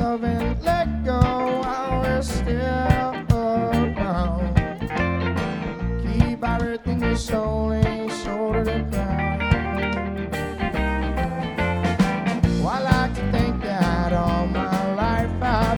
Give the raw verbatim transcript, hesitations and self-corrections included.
haven't let go while we're still around. Keep everything you so